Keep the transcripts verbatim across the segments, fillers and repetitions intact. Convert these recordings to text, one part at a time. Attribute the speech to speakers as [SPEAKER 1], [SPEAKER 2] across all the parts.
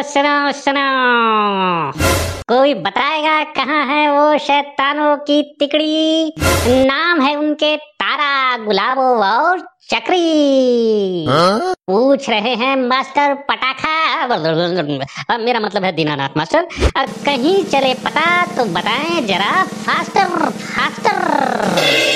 [SPEAKER 1] सुनो सुनो, कोई बताएगा कहाँ है वो शैतानों की तिकड़ी? नाम है उनके तारा, गुलाबो और चक्री। हाँ? पूछ रहे हैं मास्टर पटाखा, मेरा मतलब है दीनानाथ मास्टर। कहीं चले पता तो बताएं जरा फास्टर फास्टर।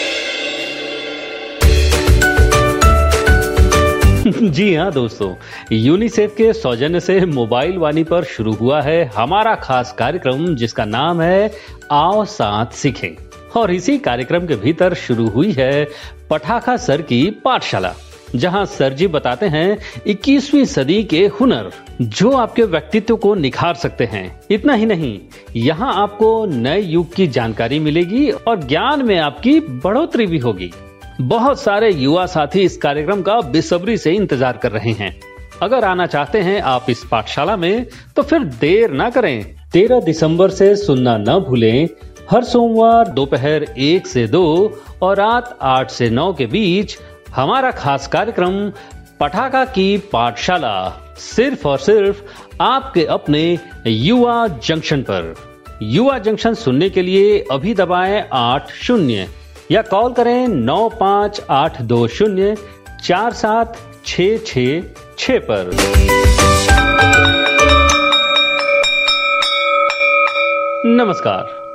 [SPEAKER 2] जी हाँ दोस्तों, यूनिसेफ के सौजन्य से मोबाइल वाणी पर शुरू हुआ है हमारा खास कार्यक्रम जिसका नाम है आओ साथ सीखें। और इसी कार्यक्रम के भीतर शुरू हुई है पटाखा सर की पाठशाला, जहां सर जी बताते हैं इक्कीसवीं सदी के हुनर जो आपके व्यक्तित्व को निखार सकते हैं। इतना ही नहीं, यहाँ आपको नए युग की जानकारी मिलेगी और ज्ञान में आपकी बढ़ोतरी भी होगी। बहुत सारे युवा साथी इस कार्यक्रम का बेसब्री से इंतजार कर रहे हैं। अगर आना चाहते हैं आप इस पाठशाला में तो फिर देर ना करें। तेरह दिसंबर से सुनना न भूलें, हर सोमवार दोपहर एक से दो और रात आठ से नौ के बीच हमारा खास कार्यक्रम पटाखा की पाठशाला, सिर्फ और सिर्फ आपके अपने युवा जंक्शन पर। युवा जंक्शन सुनने के लिए अभी दबाएं आठ शून्य या कॉल करें नौ पाँच आठ दो शून्य चार सात छः छः छः पर। नमस्कार।